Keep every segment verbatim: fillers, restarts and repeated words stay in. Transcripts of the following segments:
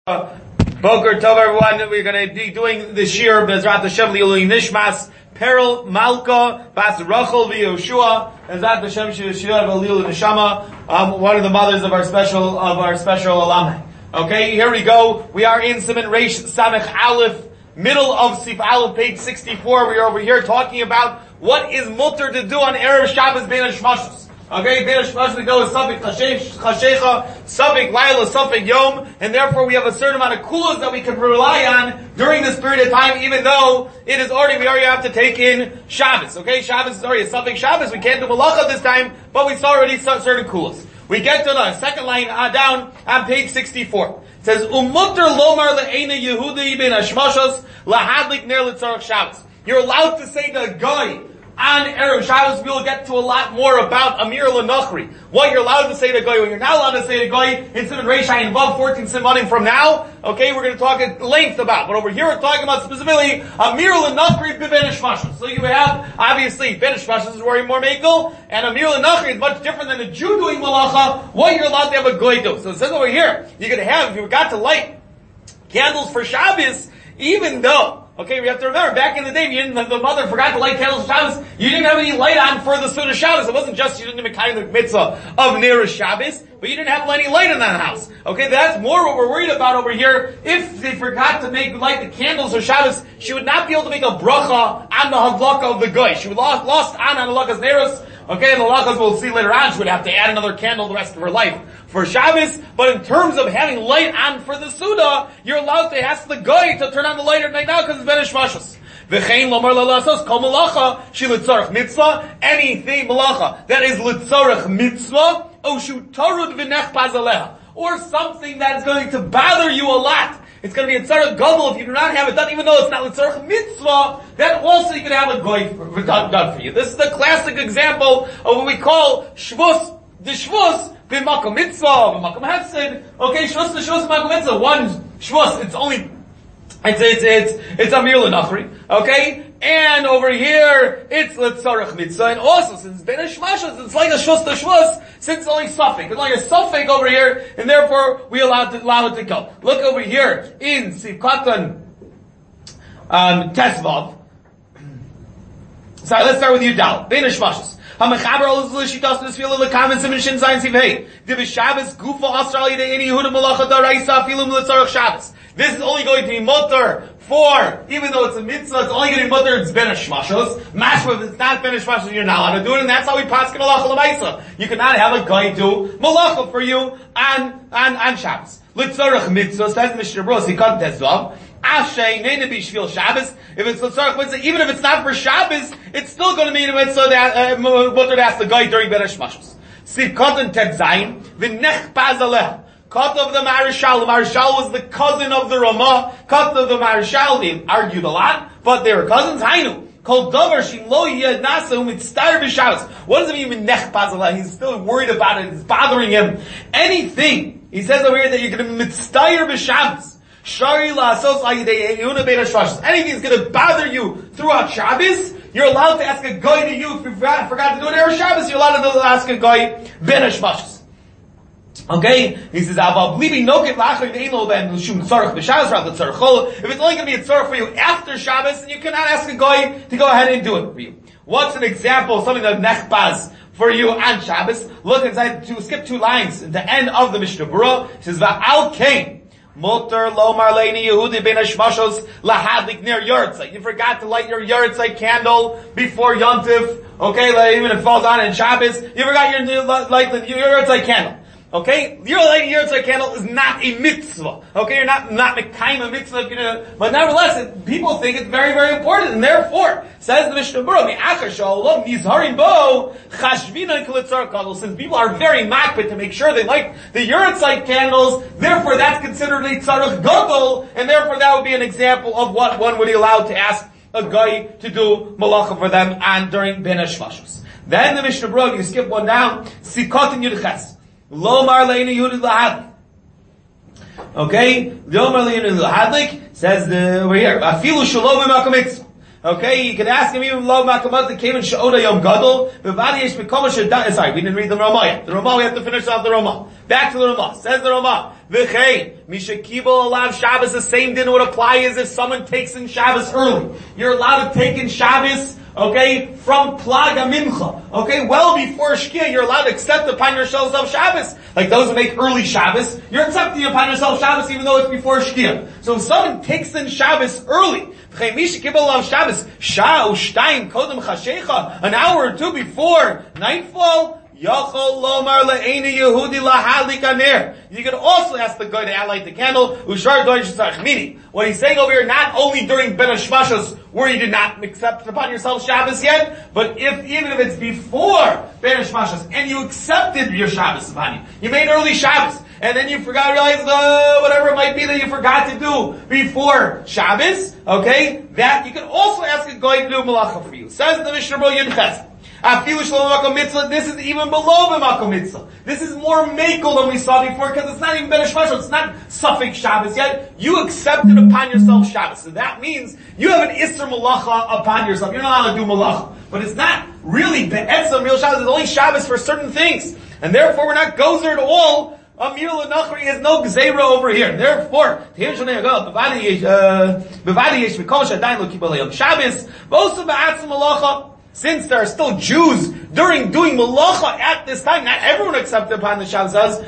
Boker Tov, everyone. We're going to be doing the Shir Bezrat Hashem Li'ului Nishmas Peril Malka Bas Rachel V'Yoshua Bezrat Hashem Shir Li'ului Nishama. Um, one of the mothers of our special of our special alumni. Okay, here we go. We are in Siman Reish Samech Aleph, middle of Sif Aleph, page sixty-four. We are over here talking about what is mutter to do on Erev Shabbos Bein HaShmashos. Okay, Bein HaShmashos to go is Safik Chashecha, Safik Laila, Safik Yom, and therefore we have a certain amount of kulas that we can rely on during this period of time, even though it is already, we already have to take in Shabbos. Okay, Shabbos is already a Safik Shabbos, we can't do Malacha this time, but we saw already certain kulas. We get to the second line uh, down on page sixty-four. It says, Umutter lomar le'ena Yehudi Bein HaShmashos lahadlik ner l'tzarech Shabbos. You're allowed to say the guy on Erev Shabbos. We'll get to a lot more about Amir L'Nochri. What you're allowed to say to Goy, what you're not allowed to say to Goy, in Siman Reish Ayin above fourteen simanim from now. Okay, we're going to talk at length about. But over here we're talking about specifically Amir L'Nochri Bein HaShmashos. So you have, obviously, Bein HaShmashos is where you're more megal, and Amir L'Nochri is much different than a Jew doing malacha. What you're allowed to have a Goy do. So it says over here, you're going to have, if you got to light candles for Shabbos, even though, okay, we have to remember, back in the day, you didn't, the mother forgot to light candles for Shabbos, you didn't have any light on for the Suda Shabbos. It wasn't just you didn't have kind of mitzvah of Nera Shabbos, but you didn't have any light in that house. Okay, that's more what we're worried about over here. If they forgot to make, light the candles for Shabbos, she would not be able to make a bracha on the hadlaka of the goy. She would lost, lost on hadlakas Neros. Okay, and the halachas we'll see later on, she would have to add another candle the rest of her life for Shabbos. But in terms of having light on for the Suda, you're allowed to ask the guy to turn on the light at night now because it's Bein HaShmashos. V'chein lomar la'lasos kol malacha shi l'tzarech mitzvah, anything malacha that is l'tzarech mitzvah, o shu tarud v'nechpaz aleha, or something that is going to bother you a lot. It's going to be a tzarech gadol if you do not have it done, even though it's not l'tzarech mitzvah, then also you can have a goy for, for, done, done for you. This is the classic example of what we call shvus, the shvus, b'makom mitzvah, b'makom hefsid. Okay, shvus, the shvus, b'makom mitzvah. One shvus, it's only, it's, it's, it's, it's Amir L'Nochri. Okay? And over here, it's l'tzarech mitzvah. And also, since Bein HaShmashos, it's like a shvus to shvus, since it's only suffix. It's like a suffix over here, and therefore, we allow, to, allow it to go. Look over here, in Sivkatan, um, Tesvav. Sorry, let's start with Yudal. Bein HaShmashos. HaMechaber ol l'shitas l'sfila l'kamen simin shin zayin siv hey. Div Shabbos gufa asra yidei any Yehuda malacha daraisa filum l'tzarech Shabbos. This is only going to be mutter for, even though it's a mitzvah, it's only going to be mutter, it's Bein HaShmashos. Mashma, if it's not Bein HaShmashos, you're not allowed to do it, and that's how we paskin halacha l'maisa. You cannot have a guy do malacha for you on, on, on Shabbos. L'tzarech mitzvah, says Mishnah Berurah, Sikot Tezvav. Ashay neina b'shvil Shabbos. If it's l'tzarech mitzvah, even if it's not for Shabbos, it's still going to be a mitzvah that, uh, mutter to ask the guy during Bein HaShmashos. Sikot Tetzayin, v'nechpaz aleha. Cut of the Marishal. The Marishal was the cousin of the Ramah. Cut of the Marishal. They argued a lot, but they were cousins. Hainu. Called Dover Shimlo Yed Nasa Umitztar B'Shabbos. What does it mean? Nech Pazaleh. He's still worried about it. It's bothering him. Anything he says over here that you're going to mitztayir b'Shabbos. Shari la'asos ayidei Yehuna Bein HaShmashos. Anything that's going to bother you throughout Shabbos, you're allowed to ask a guy to you. If you forgot, forgot to do it every Shabbos, you're allowed to ask a guy Bein HaShmashos. Okay, he says, "Aval blibi noket la'achar ne'elo ben l'shum tzarech b'Shabbos rather tzarech chol." If it's only going to be a tzarech for you after Shabbos, then you cannot ask a guy to go ahead and do it for you. What's an example of something that nechbaz for you on Shabbos? Look inside to skip two lines at the end of the Mishnah Berurah. It says, "Va'al kain motor lomar leini Yehudi Bein HaShmashos lahadlik ner yortzai." You forgot to light your yortzai candle before Yom Tov. Okay, like even if it falls on in Shabbos, you forgot your light your yortzai candle. Okay, your lighting your tzai candle is not a mitzvah. Okay, you're not not mekayim a mitzvah, you know, but nevertheless, it, people think it's very, very important, and therefore, says the Mishnah Berurah, "Mi'achar sha'olam nizharim bo chashvina k'litzar kadol." Since people are very makpid to make sure they light the yurtzai candles, therefore that's considered a tzarech gadol, and therefore that would be an example of what one would be allowed to ask a guy to do malacha for them and during Bein HaShmashos. Then the Mishnah Berurah, you skip one down, Sikot and Yudches. Lomar leini Yehudi lahadlik. Okay, Lomar leini lahadlik says the, over here, afilu shalom b'makom mitzvah. Okay, you can ask him even lo makamot that came in Sha'oda Yom Gadol. B'vadi yesh b'kol shadam. Sorry, we didn't read the Ramah yet. The Ramah, we have to finish off the Ramah. Back to the Ramah. Says the Ramah. V'chei, Misha Kibul Alav Shabbos, the same din would apply as if someone takes in Shabbos early. You're allowed to take in Shabbos, okay, from Plaga Mincha. Okay, well before Shkia, you're allowed to accept upon yourselves of Shabbos. Like those who make early Shabbos, you're accepting upon yourself Shabbos even though it's before Shkia. So if someone takes in Shabbos early, V'chei, Misha Kibul Alav Shabbos, Shah U'Shtayim Kodem Chashecha, an hour or two before nightfall, Yachol lomar le'eni Yehudi lahadlik aner. You can also ask the guy to alight the candle. Ushar doish tzarich. Meaning, what he's saying over here, not only during Ben Hashmashos, where you did not accept upon yourself Shabbos yet, but if even if it's before Ben Hashmashos and you accepted your Shabbos upon you, you made early Shabbos, and then you forgot, realized uh, whatever it might be that you forgot to do before Shabbos. Okay, that you can also ask a guy to do malacha for you. Says the Mishnah Berurah Yud Ches. This is even below b'makom mitzvah. This is more makel than we saw before because it's not even ben hashmashos. It's not suffix Shabbos yet. You accepted upon yourself Shabbos. So that means you have an isser malacha upon yourself. You're not allowed to do malacha. But it's not really be'etzem real Shabbos. It's only Shabbos for certain things. And therefore we're not gozer at all. Amir l'nachri has no gzeira over here. Therefore, since there are still Jews during doing malacha at this time, not everyone accepted upon the Shabbos says,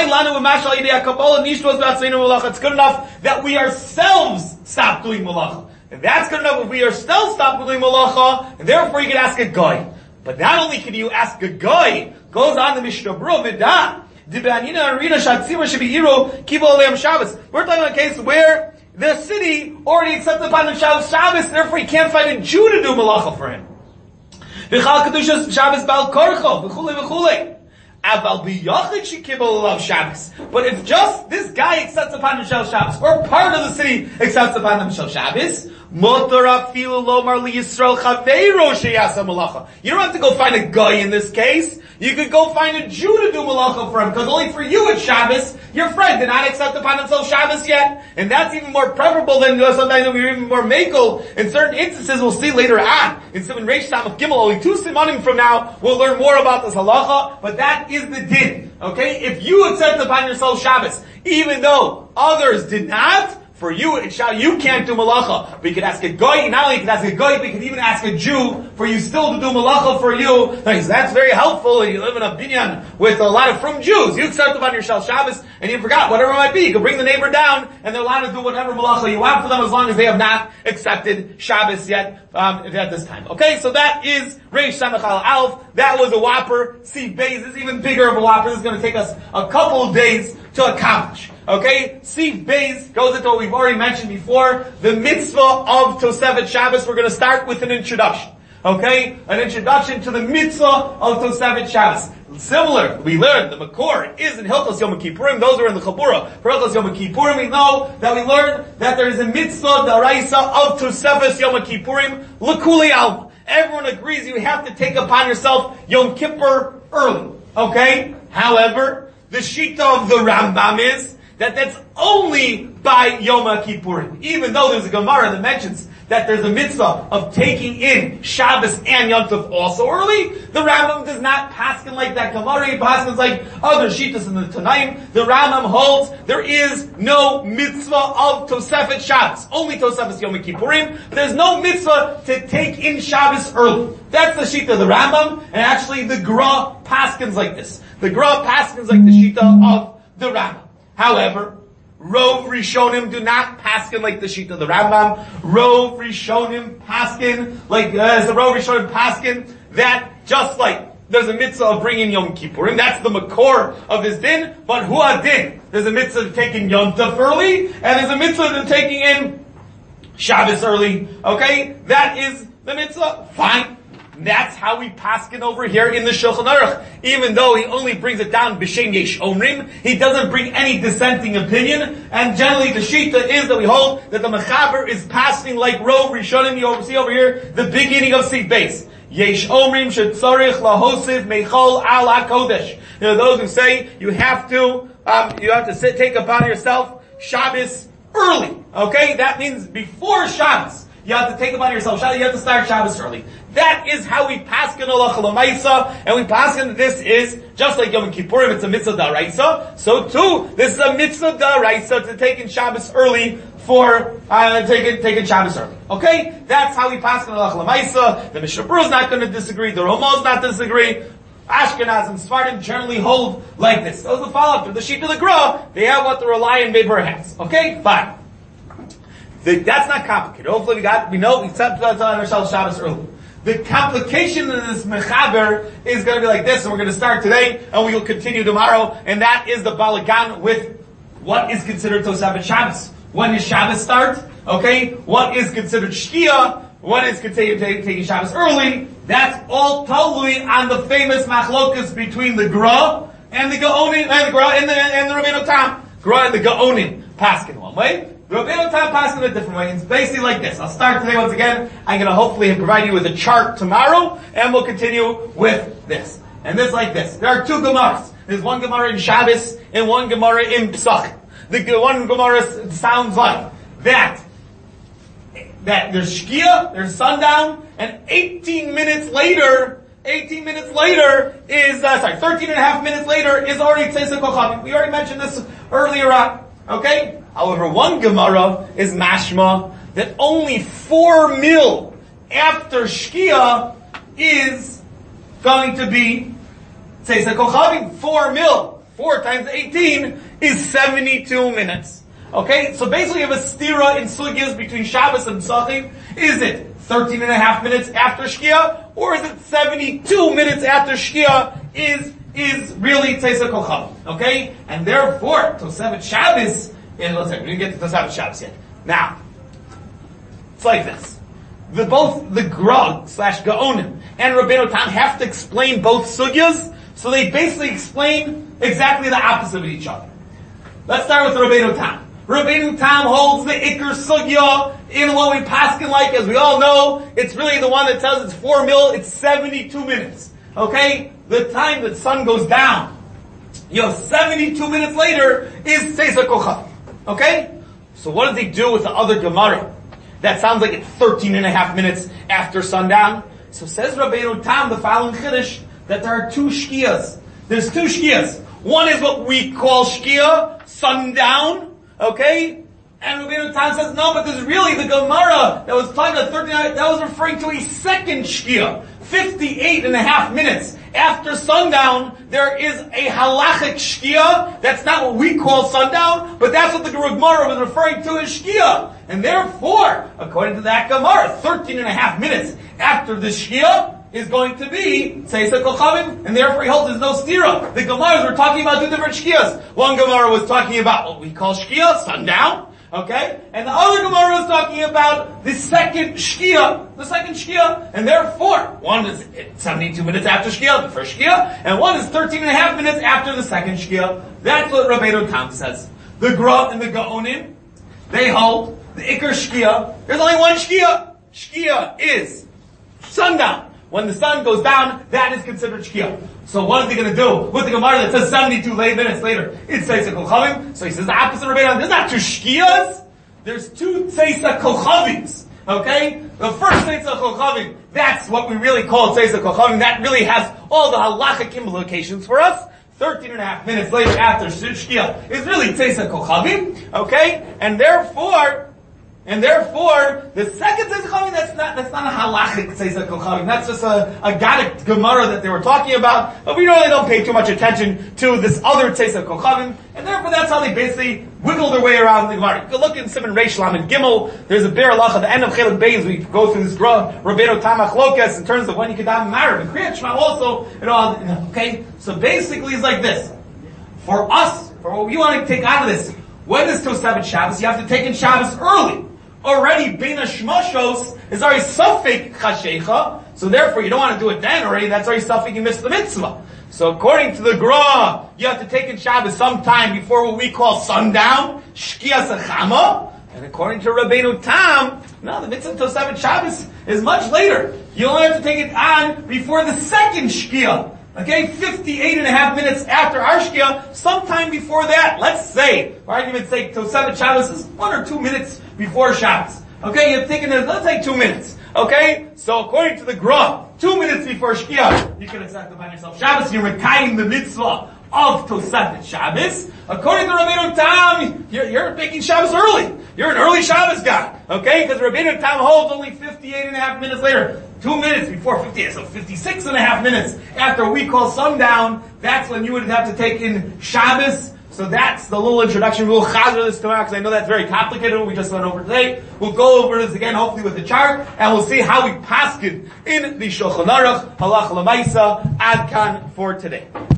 it's good enough that we ourselves stop doing malacha. And that's good enough if we ourselves stop doing malacha, and therefore you can ask a guy. But not only can you ask a guy, goes on the Mishnah Berurah, we're talking about a case where the city already accepted upon the Shabbos, Shabbos, therefore he can't find a Jew to do malacha for him. V'chal kedushas Shabbos bal korcho v'chulei v'chulei. Aval biyachid shekibul alav Shabbos. But if just this guy accepts upon himself Shabbos, or part of the city accepts upon himself Shabbos, motor afilu lomar liyisrael chaveiro sheyasa malacha. You don't have to go find a guy in this case. You could go find a Jew to do malacha for him, because only for you it's Shabbos. Your friend did not accept upon himself Shabbos yet. And that's even more preferable than uh, sometimes we're even more makel. In certain instances, we'll see later on, in Simon Reish Samach Gimel, only two simanim from now, we'll learn more about this halacha, but that is the din. Okay? If you accept upon yourself Shabbos, even though others did not, for you, it shall, you can't do malacha. But you could ask a goy, not only you could ask a goy, but you could even ask a Jew for you still to do malacha for you. Nice, that's very helpful. You live in a binyan with a lot of from Jews. You accept upon yourself Shabbos, and you forgot, whatever it might be. You can bring the neighbor down, and they're allowed to do whatever malacha you want for them as long as they have not accepted Shabbos yet, um, at this time. Okay, so that is Reish Samach Al Aleph. That was a whopper. See, Beis is even bigger of a whopper. This is going to take us a couple of days to accomplish. Okay, Siv Beis goes into what we've already mentioned before, the mitzvah of Tosefet Shabbos. We're going to start with an introduction. Okay, an introduction to the mitzvah of Tosefet Shabbos. Similar, we learned the Makor is in Hilchos Yom Kippurim. Those are in the Chabura. For Hilchos Yom Kippurim, we know that we learned that there is a mitzvah daraisa of Tosefes Yom Kippurim. L'kuli alma. Everyone agrees you have to take upon yourself Yom Kippur early. Okay, however, the shita of the Rambam is that that's only by Yom Kippurim. Even though there's a Gemara that mentions that there's a mitzvah of taking in Shabbos and Yom Tov also early, the Rambam does not paskin like that Gemara. He paskins like other shitas in the Tanaim. The Rambam holds there is no mitzvah of Tosefet Shabbos, only Tosefet Yom Kippurim. There's no mitzvah to take in Shabbos early. That's the shita of the Rambam, and actually the Gra paskins like this. The Gra paskins like the shita of the Rambam. However, Rov Rishonim do not paskin like the shita of the Rambam. Rov Rishonim paskin like uh, as the Rov Rishonim paskin that just like there's a mitzvah of bringing Yom Kippurim, that's the makor of this din. But hu adin, there's a mitzvah of taking Yom Tov early, and there's a mitzvah of taking in Shabbos early. Okay, that is the mitzvah. Fine. That's how we paskin over here in the Shulchan Aruch. Even though he only brings it down b'shem yesh omrim, he doesn't bring any dissenting opinion. And generally, the shita is that we hold that the mechaber is passing like Rov Rishonim. You see over here the beginning of Siv Beis. Yesh omrim shetzorich lahosiv mechol al hakodesh. You know, those who say you have to, um, you have to sit, take upon yourself Shabbos early. Okay, that means before Shabbos. you have to take upon yourself Shabbos, you have to start Shabbos early. That is how we paskin halacha l'maisa, and we paskin that this is, just like Yom Kippurim, it's a mitzvah da'araisa, so too, this is a mitzvah da'araisa to take in Shabbos early for, uh, taking, taking Shabbos early. Okay? That's how we paskin halacha l'maisa. The Mishnah Berurah is not going to disagree, the Ramah is not going to disagree. Ashkenaz and Sephardim generally hold like this. Those are the follow-up to the sheet of the Gra. They have what the Reliant Meber has. Okay? Fine. The, that's not complicated. Hopefully we got, we know, we set ourselves Shabbos early. The complication of this mechaber is going to be like this, and we're going to start today, and we will continue tomorrow, and that is the balagan with what is considered Tosefet Shabbos. When does Shabbos start? Okay? What is considered Shkia? What is considered taking Shabbos early? That's all totally on the famous machlokas between the Gra and the Gaonim, and the Gra and the, and the Rabbeinu Tam. Gra and the Gaonim paskin one way. The Rabbeinu Tam paskin a different way. It's basically like this. I'll start today once again. I'm going to hopefully provide you with a chart tomorrow, and we'll continue with this. And this like this. There are two Gemaras. There's one Gemara in Shabbos and one Gemara in Pesach. The one Gemara sounds like that. That there's Shkia, there's sundown, and eighteen minutes later, eighteen minutes later is, uh, sorry, thirteen and a half minutes later is already Tzeitzei Kochavim. We already mentioned this earlier on. Okay? However, one Gemara is mashma that only four mil after Shkia is going to be Tzeitzei Kochavim. Four mil. Four times eighteen is seventy-two minutes. Okay, so basically you have a stira in sugyas between Shabbos and Pesachim. Is it thirteen and a half minutes after Shkia, or is it seventy-two minutes after Shkia is, is really Tzeitzei Kochavim? Okay? And therefore, Tosefet Shabbos, and let's say, we didn't get to Tosefet Shabbos yet. Now, it's like this. The, both the Grog slash Gaonim and Rabbeinu Tam have to explain both sugyas, so they basically explain exactly the opposite of each other. Let's start with Rabbeinu Tam. Rabbeinu Tam holds the Iker Sugya in what we paskin like, as we all know, it's really the one that tells it's four mil, it's seventy-two minutes. Okay? The time that sun goes down, you know, seventy-two minutes later is Tzeitzei Kochavim. Okay? So what does he do with the other Gemara? That sounds like it's thirteen and a half minutes after sundown. So says Rabbeinu Tam, the following Chiddush, that there are two Shkias. There's two Shkias. One is what we call Shkia, sundown. Okay? And Rabbeinu Tam says, no, but there's really the Gemara that was talking about thirty-nine, that was referring to a second Shkia. fifty-eight and a half minutes after sundown, there is a halachic Shkia. That's not what we call sundown, but that's what the Gemara was referring to as Shkia. And therefore, according to that Gemara, thirteen and a half minutes after the Shkia is going to be Tzeitzei Kochavim, and therefore he holds there's no stira. The Gemaras were talking about two different Shkias. One Gemara was talking about what we call Shkia, sundown, okay? And the other Gemara was talking about the second Shkia, the second Shkia, and therefore, one is seventy-two minutes after Shkia, the first Shkia, and one is thirteen and a half minutes after the second Shkia. That's what Rabbeinu Tam says. The Gra and the Gaonim, they hold the Iker Shkia. There's only one Shkia. Shkia is sundown. When the sun goes down, that is considered Shkia. So what is he going to do with the Gemara that says seventy-two minutes later? It's Tzeitzei Kochavim. So he says the opposite of Rabbeinu. There's not two Shkias. There's two Tzeitzei Kochavims. Okay? The first Tzeitzei Kochavim, that's what we really call Tzeitzei Kochavim. That really has all the halachic implications for us. Thirteen and a half minutes later after Shkia is really Tzeitzei Kochavim. Okay? And therefore, And therefore, the second Tzeitzei Kochavim, that's not, that's not a halachic Tzeitzei Kochavim. That's just a, a Gadic Gemara that they were talking about. But we really don't pay too much attention to this other Tzeitzei Kochavim. And therefore, that's how they basically wiggle their way around the Gemara. You can look in Simon Reish Lamed Gimel. There's a Be'er Halacha at the end of Chelek Beis. We go through this Gra, Rabbeinu Tam Machlokas in terms of when you can daven Marav and Kriyat Shema also. And all, okay? So basically, it's like this. For us, for what we want to take out of this, when is Tosefet Shabbos? You have to take in Shabbos early. Already, Bein HaShmashos is already Safek Chashecha, so therefore you don't want to do it then already, that's already Safek you missed the mitzvah. So according to the Gra, you have to take in Shabbos sometime before what we call sundown, Shkia Sechama, and according to Rabbeinu Tam, no, the mitzvah Tosefet Shabbos is much later. You only have to take it on before the second Shkia. Okay, fifty-eight and a half minutes after our Shkia, sometime before that, let's say, for argument's sake, Tosefet Shabbos is one or two minutes before Shabbos. Okay, you're thinking, let's say two minutes. Okay? So according to the Gra, two minutes before Shkia, you can accept by yourself Shabbos, you're rekayim the mitzvah of Tosafet Shabbos. According to Rabbeinu Tam, you're, you're making Shabbos early. You're an early Shabbos guy. Okay? Because Rabbeinu Tam holds only fifty-eight and a half minutes later. Two minutes before fifty-eight, so fifty-six and a half minutes after we call sundown, that's when you would have to take in Shabbos. So that's the little introduction. We'll chazer this tomorrow because I know that's very complicated what we just went over today. We'll go over this again, hopefully with the chart, and we'll see how we paskin in the Shulchan Aruch, Halach L'Maisa, Ad Kan for today.